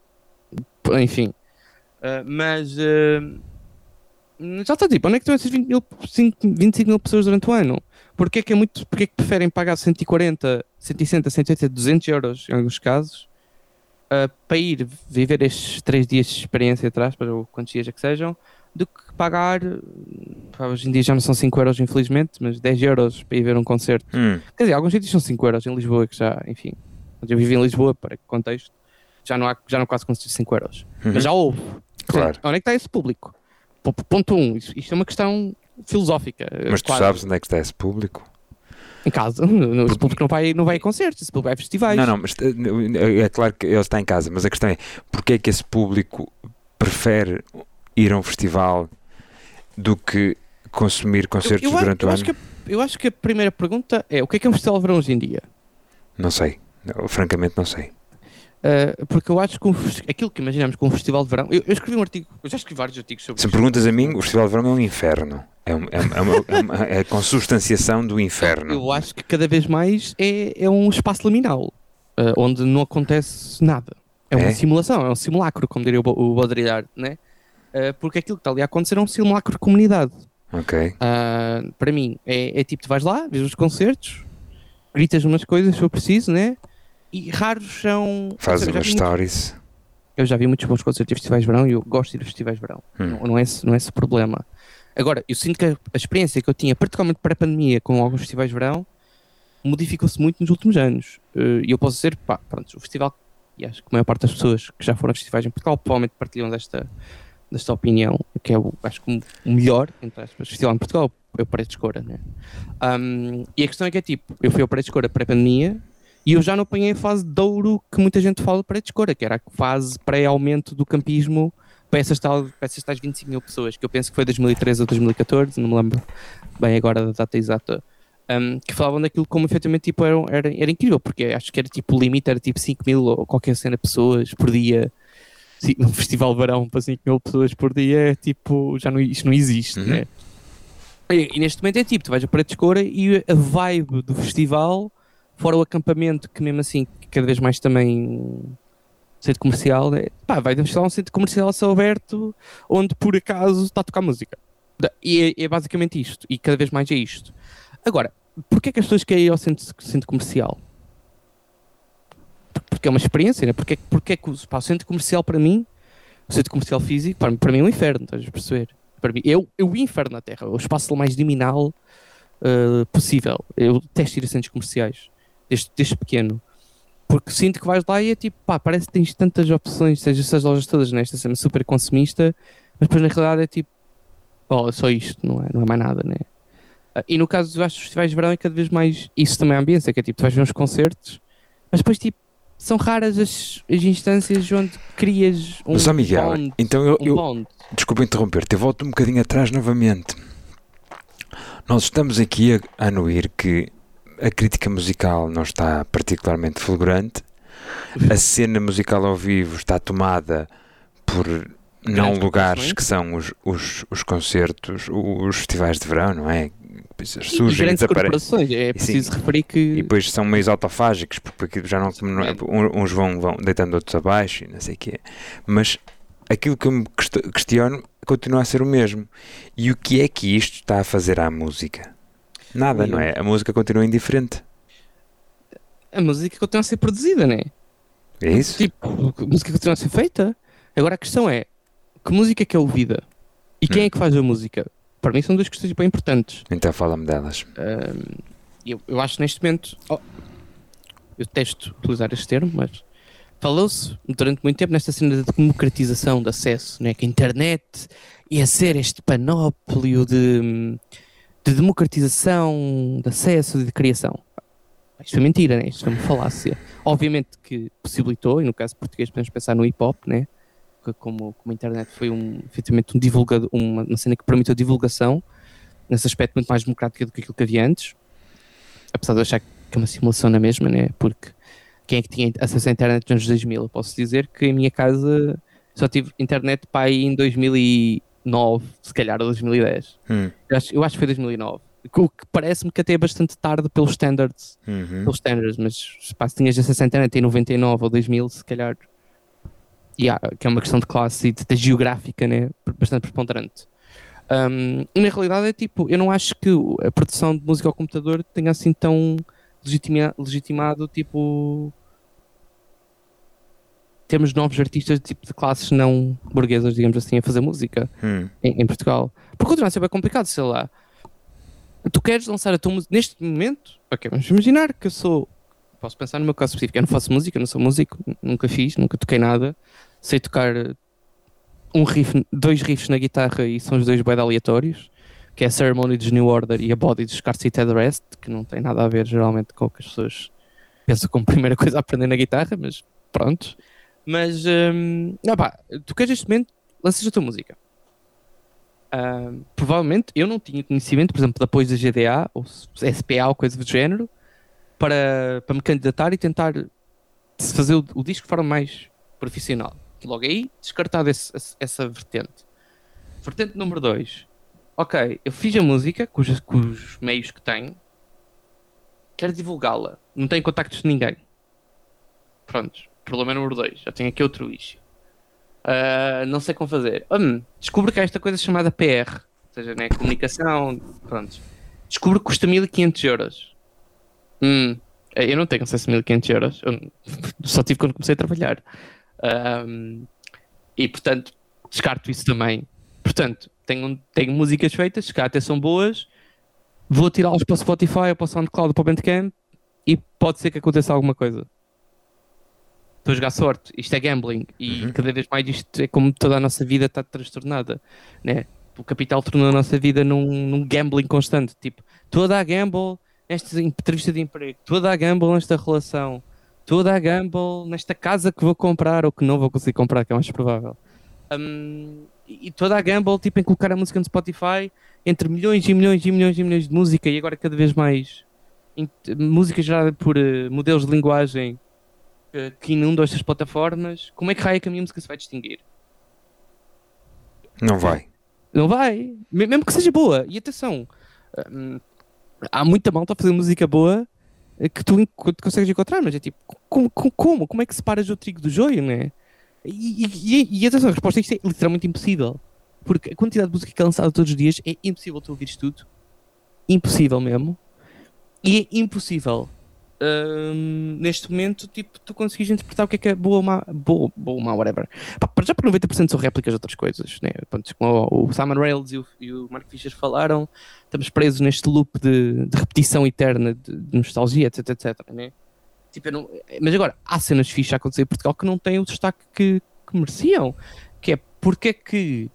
Enfim, uh, mas uh, já está tipo, onde é que estão essas vinte e cinco mil pessoas durante o ano? Porquê é que é muito, porquê é que preferem pagar cento e quarenta, cento e sessenta, cento e oitenta, duzentos euros em alguns casos uh, para ir viver estes três dias de experiência atrás, para quantos dias é que sejam, do que pagar, pá, hoje em dia já não são cinco euros infelizmente, mas dez euros para ir ver um concerto. Hum. Quer dizer, alguns sítios são cinco euros, em Lisboa, que já, enfim, eu vivi em Lisboa, para que contexto, já não há, já não há quase concertos de cinco euros. Uhum. Mas já houve. Claro. Portanto, onde é que está esse público? P- Ponto um, isto, isto é uma questão filosófica. Mas tu quase. sabes onde é que está esse público? Em casa, esse público não vai, não vai a concertos, esse público vai a festivais. Não, não, mas eh, é claro que ele está em casa, mas a questão é, porque é que esse público prefere ir a um festival do que consumir concertos eu, eu, durante eu o acho ano? que a, eu acho que a primeira pergunta é, o que é que é um festival de verão hoje em dia? Não sei, eu, francamente não sei. Uh, porque eu acho que um, aquilo que imaginamos com um festival de verão, eu, eu escrevi um artigo, eu já escrevi vários artigos sobre Se me isto. perguntas a mim, o Festival de Verão é um inferno. É, um, é, uma, é, uma, é, uma, é a consubstanciação do inferno. Eu acho que cada vez mais é, é um espaço liminal, uh, onde não acontece nada. É uma É? simulação, é um simulacro, como diria o, Bo- o Baudrillard, né? Uh, porque aquilo que está ali a acontecer é um simulacro de comunidade. Ok. Uh, para mim, é, é tipo, tu vais lá, vês os concertos, gritas umas coisas se eu preciso, né? E raros são... Faz eu já umas vi muitos- stories. Eu já vi muitos bons concertos de festivais de verão e eu gosto de ir a festivais de verão. Hum. Não, não, é esse, não é esse o problema. Agora, eu sinto que a, a experiência que eu tinha, particularmente pré-pandemia, com alguns festivais de verão, modificou-se muito nos últimos anos. Uh, E eu posso dizer, pá, pronto, o festival, e acho que a maior parte das pessoas que já foram a festivais em Portugal provavelmente partilham desta, desta opinião, que é o, acho que o melhor, entre aspas, festival em Portugal, é o Paredes de Cora, né? Um, e a questão é que é tipo, eu fui ao Paredes de Cora pré-pandemia, e eu já não apanhei a fase de ouro que muita gente fala para a Descora, que era a fase pré-aumento do campismo para essas, tal, para essas tais vinte e cinco mil pessoas, que eu penso que foi dois mil e treze ou dois mil e catorze, não me lembro bem agora da data exata, um, que falavam daquilo como efetivamente tipo, era, era, era incrível, porque acho que era tipo o limite, era tipo cinco mil ou qualquer cena de pessoas por dia. Sim, um festival de verão para cinco mil pessoas por dia é tipo, já não, isto não existe, Uhum. né? E, e neste momento é tipo, tu vais a Paredes de Cora e a vibe do festival, fora o acampamento, que mesmo assim, cada vez mais também centro comercial, é, pá, vai deixar um centro comercial a céu aberto, onde por acaso está a tocar música. Da- E é, é basicamente isto, e cada vez mais é isto. Agora, porquê é que as pessoas querem ir ao centro, centro comercial? Porque é uma experiência, né? Porque, porque é que o, pá, o centro comercial para mim, o centro comercial físico, para, para mim é um inferno, estás a perceber? Para mim, eu, eu o inferno na Terra, o espaço mais liminal uh, possível. Eu detesto ir a centros comerciais, desde, desde pequeno. Porque sinto que vais lá e é tipo, pá, parece que tens tantas opções, seja essas lojas todas nesta cena super consumista, mas depois na realidade é tipo, oh, é só isto, não é, não é mais nada, né? Uh, e no caso dos festivais de verão é cada vez mais isso também é a ambiência, que é tipo, tu vais ver uns concertos, mas depois tipo, são raras as, as instâncias onde crias um Mas, ó Miguel, bond, então eu, um eu bond. desculpa interromper-te, eu volto um bocadinho atrás novamente. Nós estamos aqui a, a anuir que a crítica musical não está particularmente fulgurante, a cena musical ao vivo está tomada por não Grandes lugares produções. que são os, os, os concertos, os festivais de verão, não é? Depois E, e surgem e grandes desaparecem. corporações, é preciso referir que E depois são meio autofágicos, porque já não, não é, uns vão, vão deitando outros abaixo e não sei o quê. Mas aquilo que eu me quest- questiono continua a ser o mesmo. E o que é que isto está a fazer à música? Nada, Ui, não é? A música continua indiferente. a música continua a ser produzida, né? É isso? Tipo, a música continua a ser feita. Agora a questão é, que música é que é ouvida? E quem Hum. é que faz a música? Para mim são duas questões bem importantes. Então fala-me delas. Ahm, eu, eu acho neste momento, oh, eu detesto utilizar este termo, mas falou-se durante muito tempo nesta cena de democratização de acesso, né? Que a internet ia ser este panóplio de, de democratização de acesso e de criação. Isto é mentira, né? Isto é uma falácia. Obviamente que possibilitou, e no caso português podemos pensar no hip-hop, né? Que como, como a internet foi um, efetivamente um divulgador, uma, uma cena que permitiu a divulgação, nesse aspecto muito mais democrática do que aquilo que havia antes, apesar de eu achar que é uma simulação na mesma, né? Porque quem é que tinha acesso à internet nos anos dois mil? Eu posso dizer que em minha casa só tive internet para aí em dois mil e nove, se calhar, ou dois mil e dez. Hum. Eu acho, eu acho que foi dois mil e nove. O que parece-me que até é bastante tarde pelos standards, Uhum. pelos standards, mas se tinhas acesso à internet em noventa e nove ou dois mil, se calhar, yeah, que é uma questão de classe e de, de geográfica, né? Bastante preponderante. Um, e na realidade é tipo, eu não acho que a produção de música ao computador tenha assim tão legitima, legitimado, tipo, temos novos artistas tipo de classes não burguesas, digamos assim, a fazer música hum. em, em Portugal. Porque continua a ser bem complicado, sei lá. Tu queres lançar a tua música neste momento? Ok, vamos imaginar que eu sou. Posso pensar no meu caso específico. Eu não faço música, não sou músico, nunca fiz, nunca toquei nada. Sei tocar um riff, dois riffs na guitarra e são os dois bué de aleatórios, que é a Ceremony dos New Order e a Body dos Car Seat Headrest, que não tem nada a ver geralmente com o que as pessoas pensam como primeira coisa a aprender na guitarra, mas pronto. Mas, um, ah pá, tu queres neste momento, lanças a tua música. Uh, provavelmente eu não tinha conhecimento, por exemplo, de apoio da G D A ou S P A ou coisa do género para, para me candidatar e tentar fazer o, o disco de forma mais profissional. Logo aí, descartado esse, essa vertente. Vertente número dois. Ok, eu fiz a música com os, com os meios que tenho, quero divulgá-la, não tenho contactos de ninguém. Pronto, problema número dois. Já tenho aqui outro issue. Uh, não sei como fazer. Hum, descubro que há esta coisa chamada P R, ou seja, né, comunicação, pronto. Descubro que custa mil e quinhentos euros. Hum, eu não tenho acesso a mil e quinhentos euros, eu só tive quando comecei a trabalhar. Um, e portanto, descarto isso também. Portanto, tenho, tenho músicas feitas, se calhar até são boas, vou tirá-las para o Spotify ou para o SoundCloud ou para o Bandcamp e pode ser que aconteça alguma coisa. Estou a jogar sorte, isto é gambling e uhum. cada vez mais isto é como toda a nossa vida está transtornada, né? O capital tornou a nossa vida num, num gambling constante, tipo, toda a gamble nesta entrevista de emprego, toda a gamble nesta relação, toda a gamble nesta casa que vou comprar ou que não vou conseguir comprar, que é mais provável. Um, e toda a gamble tipo, em colocar a música no Spotify entre milhões e milhões e milhões e milhões de música e agora cada vez mais in, música gerada por uh, modelos de linguagem que inundam estas plataformas. Como é que raio que a minha música se vai distinguir? Não vai. Não vai. Mesmo que seja boa. E atenção, hum, há muita malta a fazer música boa que tu, tu consegues encontrar, mas é tipo, como? Como, como é que separas o trigo do joio, né? E, e, e atenção, a resposta a isto é literalmente impossível. Porque a quantidade de música que é lançada todos os dias é impossível tu ouvires tudo. Impossível mesmo. E é impossível Um, neste momento, tipo, tu conseguis interpretar o que é que é boa ou má, boa, boa ou má, whatever. Pá, para já por noventa por cento são réplicas de outras coisas, né? Pronto, como o Simon Rails e o, e o Mark Fisher falaram, estamos presos neste loop de, de repetição eterna, de, de nostalgia, etc, etc, né? Tipo, eu não, mas agora, há cenas fixas a acontecer em Portugal que não têm o destaque que, que mereciam, que é porque é que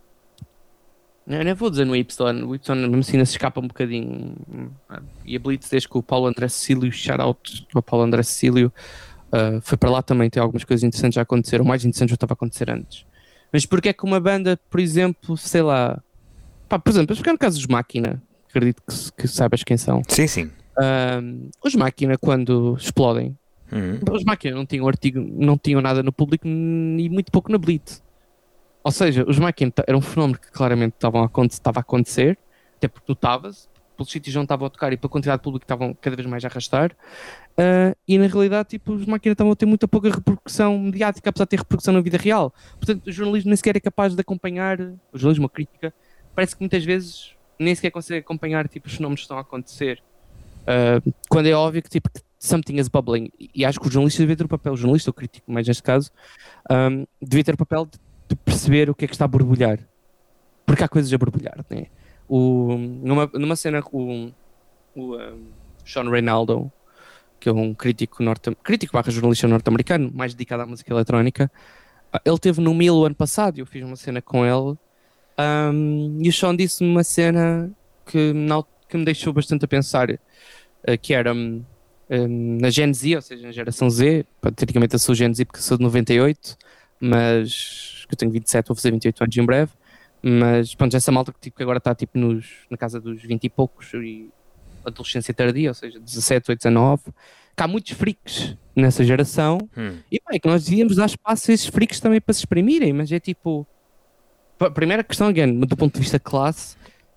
Eu não vou dizer no Y, o Y mesmo assim se escapa um bocadinho. E a Blitz, desde que o Paulo André Cecílio, shout-out ao Paulo André Cecílio, uh, foi para lá também, tem algumas coisas interessantes a acontecer, ou mais interessantes já estava a acontecer antes. Mas porque é que uma banda, por exemplo, sei lá, pá, por exemplo, vamos ficar no caso dos Máquina, acredito que, que saibas quem são. Sim, sim. Uh, os Máquina, quando explodem, uhum. os Máquina não tinham artigo, não tinham nada no público e muito pouco na Blitz. Ou seja, os Máquina era um fenómeno que claramente estava a acontecer, até porque notava-se, pelos sítios onde estavam a tocar e pela quantidade de público que estavam cada vez mais a arrastar, uh, e na realidade tipo, os Máquina estavam a ter muita pouca repercussão mediática, apesar de ter repercussão na vida real. Portanto, o jornalismo nem sequer é capaz de acompanhar, o jornalismo, a crítica, parece que muitas vezes nem sequer consegue acompanhar tipo, os fenómenos que estão a acontecer. Uh, quando é óbvio que tipo, something is bubbling, e acho que o jornalista devia ter o papel, o jornalista, o crítico mais neste caso, um, devia ter o papel de de perceber o que é que está a borbulhar, porque há coisas a borbulhar, né? O, numa, numa cena o, o um, Sean Reynaldo, que é um crítico norte, crítico barra jornalista norte-americano, mais dedicado à música eletrónica, ele teve no Mil o ano passado e eu fiz uma cena com ele, um, e o Sean disse-me uma cena que, não, que me deixou bastante a pensar, uh, que era um, um, na Gen Z, ou seja, na geração Z, praticamente eu sou Gen Z porque sou de noventa e oito, mas que eu tenho vinte e sete, vou fazer vinte e oito anos em breve, mas pronto, essa malta que, tipo, que agora está tipo, nos, na casa dos vinte e poucos e adolescência tardia, ou seja, dezassete, oito, dezanove, que há muitos freaks nessa geração, hum. e bem, é que nós devíamos dar espaço a esses freaks também para se exprimirem, mas é tipo, a primeira questão, again, do ponto de vista de classe,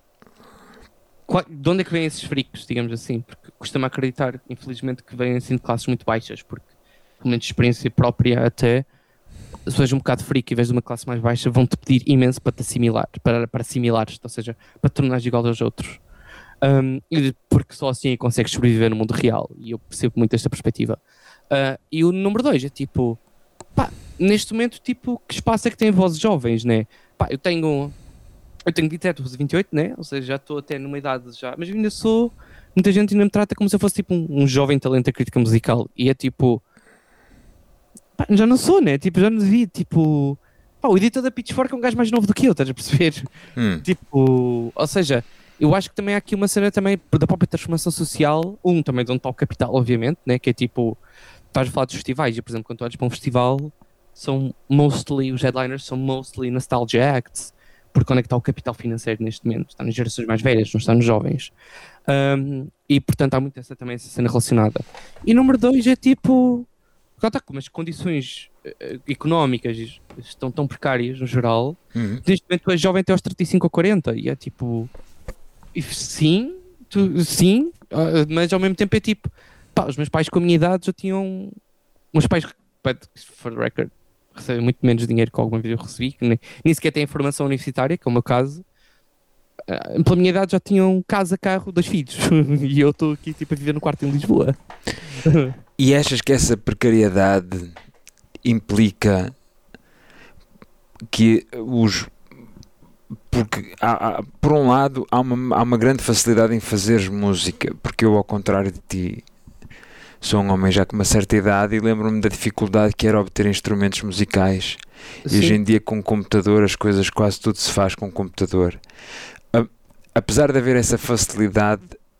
qual, de onde é que vêm esses freaks, digamos assim, porque custa-me acreditar, infelizmente, que vêm assim de classes muito baixas, porque, pelo menos de experiência própria até, se fores um bocado freak e vez de uma classe mais baixa, vão-te pedir imenso para te assimilar, para, para assimilares, ou seja, para te tornares igual aos outros. Um, porque só assim consegues sobreviver no mundo real, e eu percebo muito esta perspectiva. Uh, e o número dois é tipo, pá, neste momento, tipo, que espaço é que tem vozes jovens, né? Pá, eu tenho, eu tenho vinte e sete, vinte e oito, né? Ou seja, já estou até numa idade já, mas eu ainda sou, muita gente ainda me trata como se eu fosse tipo um, um jovem talento da crítica musical, e é tipo, pá, já não sou, né? Tipo, já não devia, tipo, pá, o editor da Pitchfork é um gajo mais novo do que eu, estás a perceber? Hum. Tipo, ou seja, eu acho que também há aqui uma cena também da própria transformação social, um também de onde está o capital, obviamente, né? Que é tipo, estás a falar dos festivais, e por exemplo, quando tu olhas para um festival, são mostly, os headliners são mostly nostalgia acts, porque onde é que está o capital financeiro neste momento? Está nas gerações mais velhas, não está nos jovens. Um, e portanto há muito essa, também essa cena relacionada. E número dois é tipo, está como as condições uh, económicas estão tão precárias no geral, Uhum. neste momento tu és jovem até aos trinta e cinco ou quarenta, e é tipo, e sim, tu, sim, uh, mas ao mesmo tempo é tipo, pá, os meus pais com a minha idade já tinham, meus pais, for the record, recebem muito menos dinheiro que alguma vez eu recebi, que nem, nem sequer têm formação universitária, que é o meu caso. Uh, pela minha idade já tinham casa, carro, dois filhos e eu estou aqui tipo a viver no quarto em Lisboa. E achas que essa precariedade implica que os... Porque, há, há, por um lado, há uma, há uma grande facilidade em fazeres música, porque eu, ao contrário de ti, sou um homem já com uma certa idade e lembro-me da dificuldade que era obter instrumentos musicais. Sim. E hoje em dia, com o computador, as coisas, quase tudo se faz com o computador. A, apesar de haver essa facilidade,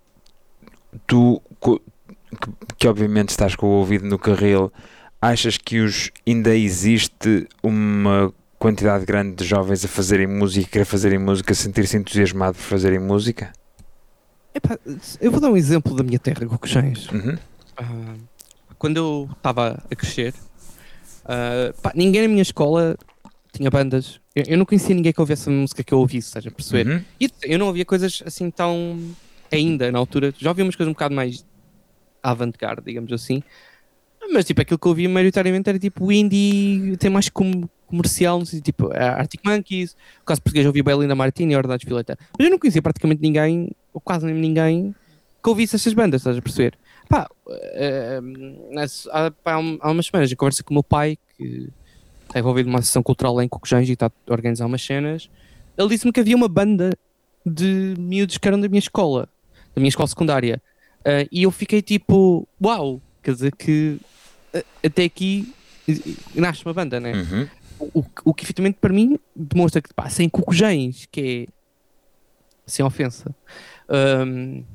tu, que, que obviamente estás com o ouvido no carril, achas que os, ainda existe uma quantidade grande de jovens a fazerem música, querer fazerem música, sentir-se entusiasmado por fazerem música? Epá, eu vou dar um exemplo da minha terra, Cocochães. Uhum. Uh, quando eu estava a crescer, uh, pá, ninguém na minha escola tinha bandas. Eu, eu não conhecia ninguém que ouvisse a música que eu ouvisse, estás a perceber? Uhum. E eu não ouvia coisas assim tão... Ainda, na altura, já ouvia umas coisas um bocado mais avant-garde, digamos assim. Mas tipo, aquilo que eu ouvia maioritariamente era tipo indie, até mais com, comercial, não sei, tipo Arctic Monkeys, no caso português eu ouvia Belinda Martini e Ornatos Violeta. Mas eu não conhecia praticamente ninguém, ou quase nem ninguém, que ouvisse essas bandas, estás a perceber? Pá, uh, há, pá, há umas semanas eu converso com o meu pai, que está envolvido numa sessão cultural em Cocojães e está a organizar umas cenas. Ele disse-me que havia uma banda de miúdos que eram da minha escola, da minha escola secundária. Uh, e eu fiquei tipo, uau, quer dizer que uh, até aqui nasce uma banda, né? Uhum. O, o, o que efetivamente para mim demonstra que pá, sem Cocojães, que é sem ofensa, um,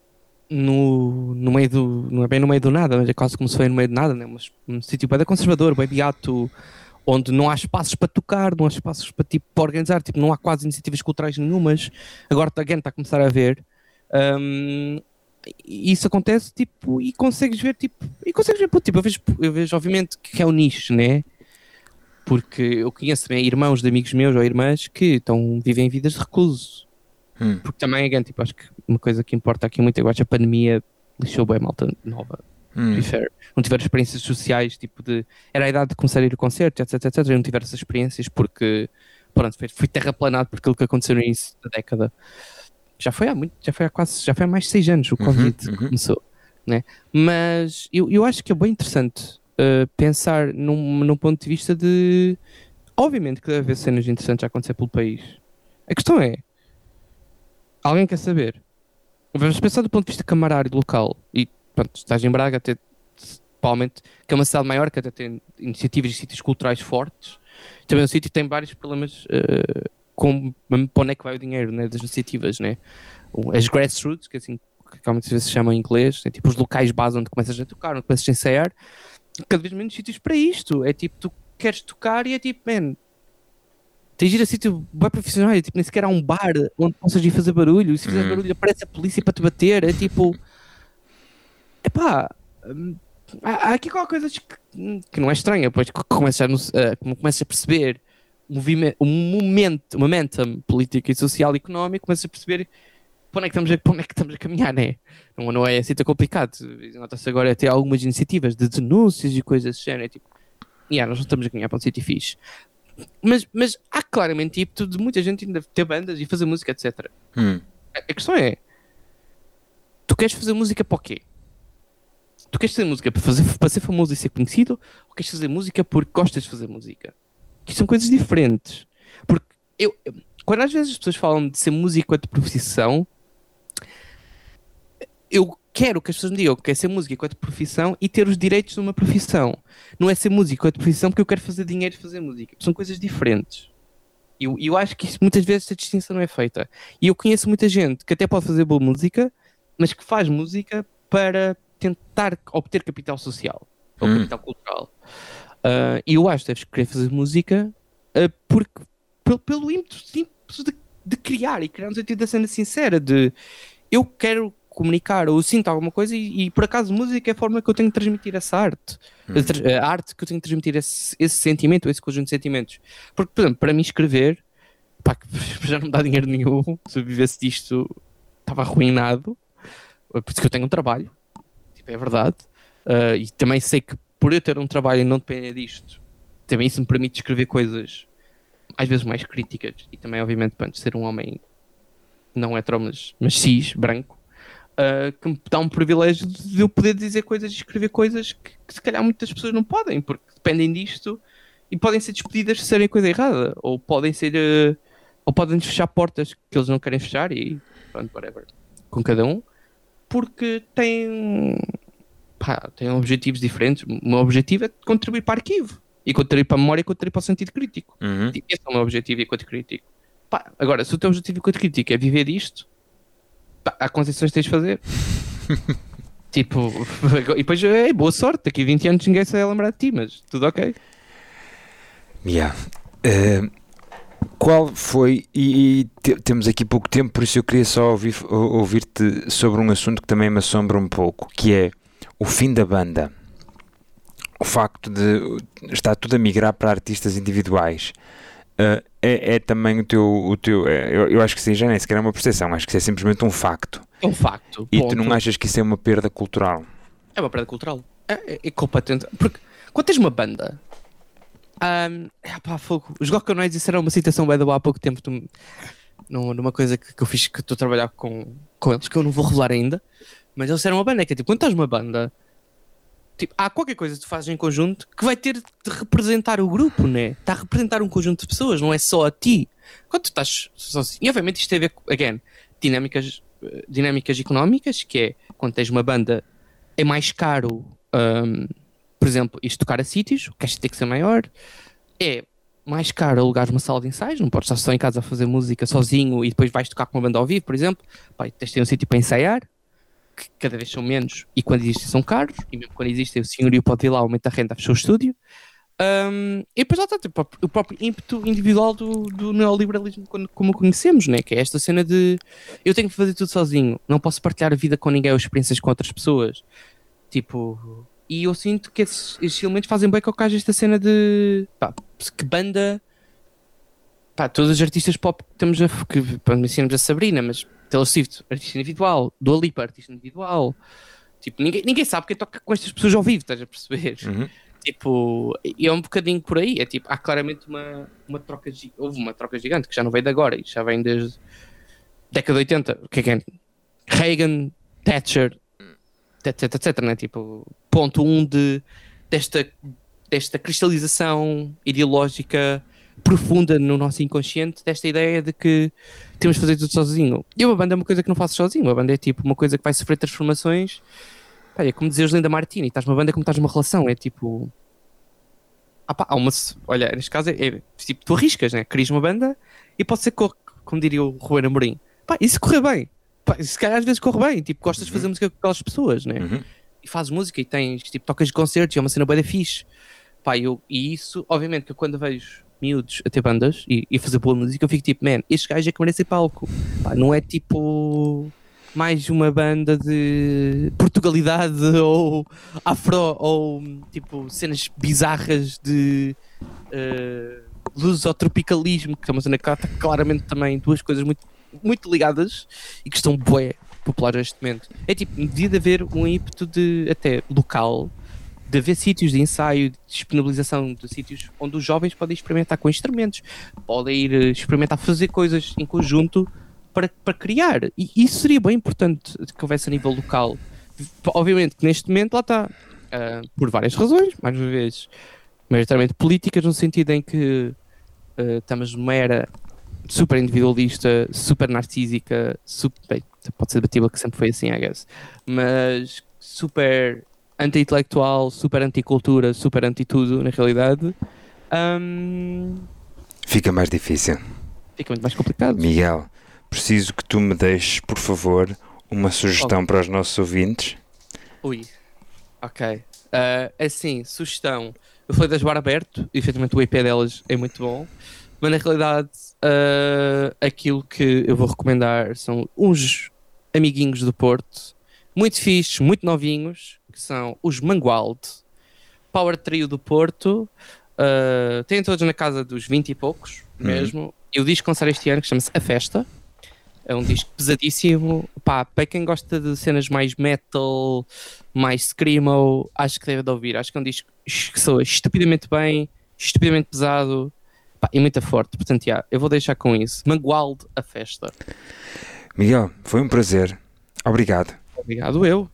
no, no meio do, não é bem no meio do nada, mas é quase como se fosse no meio de nada, né? Mas um sítio bem conservador, bem beato, onde não há espaços para tocar, não há espaços para, tipo, para organizar, tipo, não há quase iniciativas culturais nenhumas. Agora again, está a começar a ver. Um, isso acontece, tipo, e consegues ver, tipo, e consegues ver, tipo, eu vejo, eu vejo obviamente que é um nicho, né? Porque eu conheço também irmãos de amigos meus ou irmãs que estão, vivem vidas de recluso. Hum. Porque também, again, tipo, acho que uma coisa que importa aqui muito, eu acho que a pandemia lixou bem a malta nova. Hum. Não tiveram experiências sociais, tipo de... Era a idade de começar a ir ao concerto, etc, etc. Eu não tiveram essas experiências porque, pronto, fui terraplanado por aquilo que aconteceu no início da década. Já foi há muito, já foi há quase, já foi há mais de seis anos o Covid Uhum, uhum. que começou, né? Mas eu, eu acho que é bem interessante uh, pensar num, num ponto de vista de... Obviamente que deve haver cenas interessantes a acontecer pelo país. A questão é... Alguém quer saber? Vamos pensar do ponto de vista camarário local. E, pronto, estás em Braga, até, provavelmente, que é uma cidade maior, que até tem iniciativas e sítios culturais fortes. Também é um sítio que tem vários problemas uh, com para onde é que vai o dinheiro, né, das iniciativas, né? As grassroots, que assim, que muitas vezes se chama em inglês, é tipo os locais base onde começas a tocar, onde começas a ensaiar. Cada vez menos sítios para isto. É tipo, tu queres tocar e é tipo, man... Tens de ir a sítio bem profissional, tipo, nem sequer há um bar onde possas ir fazer barulho, e se fizeres Uhum. barulho aparece a polícia para te bater, é tipo... Epá, hum, há, há aqui qualquer coisa que, que não é estranha, depois que começas a, uh, começas a perceber o movimento, o momento, o momentum político e social e económico, começas a perceber para onde é que estamos a, para onde é que estamos a caminhar, né? Não, não é assim tão complicado. Nota-se agora até algumas iniciativas de denúncias e coisas assim, é tipo... Yeah, nós não estamos a caminhar para um sítio fixe. Mas, mas há claramente tipo de muita gente ainda ter bandas e fazer música, etcétera. Hum. A, a questão é, tu queres fazer música para o quê? tu queres fazer música para, fazer, para ser famoso e ser conhecido, ou queres fazer música porque gostas de fazer música? Que são coisas diferentes. Porque eu, eu, quando às vezes as pessoas falam de ser músico de profissão, eu quero que as pessoas me digam que é ser músico enquanto profissão e ter os direitos de uma profissão. Não é ser músico enquanto profissão porque eu quero fazer dinheiro e fazer música. São coisas diferentes. E eu, eu acho que isso, muitas vezes essa distinção não é feita. E eu conheço muita gente que até pode fazer boa música, mas que faz música para tentar obter capital social ou hum. capital cultural. Uh, e eu acho que deves querer fazer música uh, porque, pelo, pelo ímpeto simples de, de criar e criar no sentido da cena sincera de eu quero comunicar ou eu sinto alguma coisa e, e por acaso música é a forma que eu tenho de transmitir essa arte. Hum. A, a arte que eu tenho de transmitir esse, esse sentimento, esse conjunto de sentimentos. Porque, por exemplo, para mim escrever, pá, já não me dá dinheiro nenhum, se eu vivesse disto estava arruinado, por isso que eu tenho um trabalho, tipo, é verdade. Uh, e também sei que por eu ter um trabalho e não depender disto, também isso me permite escrever coisas às vezes mais críticas e também obviamente para ser um homem não hetero, mas, mas cis, branco, uh, que me dá um privilégio de eu poder dizer coisas e escrever coisas que, que se calhar muitas pessoas não podem, porque dependem disto e podem ser despedidas se serem coisa errada, ou podem ser uh, ou podem fechar portas que eles não querem fechar e pronto, whatever, com cada um, porque têm pá, têm objetivos diferentes. O meu objetivo é contribuir para o arquivo e contribuir para a memória e contribuir para o sentido crítico. Uhum. Esse é o meu objetivo enquanto crítico. Pá, agora, se o teu objetivo enquanto crítico é viver disto, pá, há concessões que tens de fazer. Tipo, e depois é boa sorte, daqui a vinte anos ninguém se vai lembrar de ti, mas tudo ok. Yeah. Uh, qual foi, e, e te, temos aqui pouco tempo, por isso eu queria só ouvir, ouvir-te sobre um assunto que também me assombra um pouco, que é o fim da banda. O facto de estar tudo a migrar para artistas individuais. Uh, é, é também o teu, o teu é, eu, eu acho que sim, já nem sequer é uma percepção, acho que isso é simplesmente um facto. É um facto. E ponto. Tu não achas que isso é uma perda cultural? É uma perda cultural. É, é, é completamente. Porque quando tens uma banda, um, é, pá, fogo. Os Gockanoids, isso era uma citação bem há pouco tempo, tu, num, numa coisa que, que eu fiz, que estou a trabalhar com, com eles, que eu não vou revelar ainda, mas eles eram uma banda, que é tipo, quando estás uma banda, tipo, há qualquer coisa que tu fazes em conjunto que vai ter de representar o grupo, né? Está a representar um conjunto de pessoas, não é só a ti. Quando tu estás sozinho, e obviamente isto tem a ver com, again, dinâmicas, dinâmicas económicas, que é, quando tens uma banda, é mais caro, um, por exemplo, isto tocar a sítios, o caixa tem que ser maior, é mais caro alugares uma sala de ensaios, não podes estar só em casa a fazer música sozinho e depois vais tocar com uma banda ao vivo, por exemplo, pá, tens de ter um sítio para ensaiar, que cada vez são menos e quando existem são caros, e mesmo quando existem o senhorio pode ir lá, aumenta a renda, fechou o estúdio. Um, e depois lá está tipo, o próprio ímpeto individual do, do neoliberalismo quando, como o conhecemos, né? Que é esta cena de eu tenho que fazer tudo sozinho, não posso partilhar a vida com ninguém ou experiências com outras pessoas, tipo, e eu sinto que esses, esses elementos fazem bem com o caso esta cena de pá, que banda, pá, todos os artistas pop que temos a, que mencionamos a Sabrina, mas Taylor Swift, artista individual, Dua Lipa, artista individual, tipo, ninguém, ninguém sabe quem toca com estas pessoas ao vivo, estás a perceber? Uhum. Tipo, e é um bocadinho por aí, é tipo, há claramente uma, uma troca, houve uma troca gigante que já não veio de agora, e já vem desde década de oitenta, o que é que é? Reagan, Thatcher, etc, etc, né? Tipo, ponto um de, desta, desta cristalização ideológica profunda no nosso inconsciente, desta ideia de que temos de fazer tudo sozinho. E uma banda é uma coisa que não faço sozinho, uma banda é tipo uma coisa que vai sofrer transformações. Pá, é como dizer Linda Martini, estás numa banda é como estás numa relação, é tipo... Ah pá, há uma... Olha, neste caso é, é tipo, tu arriscas, né? Crias uma banda e pode ser que corre, como diria o Ruben Amorim. Pá, e se correr bem? Pá, se calhar às vezes corre bem, tipo, gostas de fazer música com aquelas pessoas, né? Uhum. E fazes música e tens, tipo, tocas de concertos e é uma cena bué da fixe. Pá, eu, e isso, obviamente, que eu quando vejo miúdos a ter bandas e, e fazer boa música, eu fico tipo, man, este gajo é que merece palco. Pá, não é tipo... mais uma banda de Portugalidade ou afro ou tipo cenas bizarras de uh, lusotropicalismo, que é uma cena que está claramente também duas coisas muito, muito ligadas e que estão bué populares neste momento. É tipo, devia de haver um ímpeto de até local, de haver sítios de ensaio, de disponibilização de sítios onde os jovens podem experimentar com instrumentos, podem ir experimentar fazer coisas em conjunto Para, para criar, e isso seria bem importante que houvesse a nível local, obviamente que neste momento lá está, uh, por várias razões, mais uma vez, maioritariamente políticas, no sentido em que uh, estamos numa era super individualista, super narcísica, super, bem, pode ser debatível que sempre foi assim, I guess, mas super anti-intelectual, super anti-cultura, super anti-tudo, na realidade. Um, Fica mais difícil. Fica muito mais complicado. Miguel, preciso que tu me deixes, por favor, uma sugestão oh. para os nossos ouvintes. Ui, ok. Uh, assim, sugestão. Eu falei das Bar Aberto, e efetivamente o I P delas é muito bom, mas na realidade uh, aquilo que eu vou recomendar são uns amiguinhos do Porto, muito fixes, muito novinhos, que são os Mangualde, Power Trio do Porto. Uh, têm todos na casa dos vinte e poucos mesmo. Uhum. E o disco que lançaram este ano, que chama-se A Festa, é um disco pesadíssimo. Pá, para quem gosta de cenas mais metal, mais screamo, acho que deve de ouvir. Acho que é um disco que soa estupidamente bem, estupidamente pesado, pá, e muito forte. Portanto, yeah, eu vou deixar com isso. Mangualde, A Festa. Miguel, foi um prazer. Obrigado. Obrigado eu.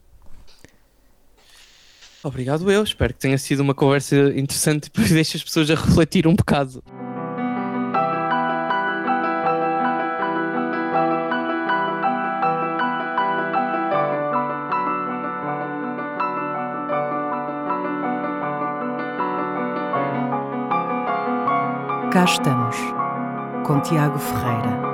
Obrigado eu. Espero que tenha sido uma conversa interessante e depois deixe as pessoas a refletir um bocado. Cá estamos, com Tiago Ferreira.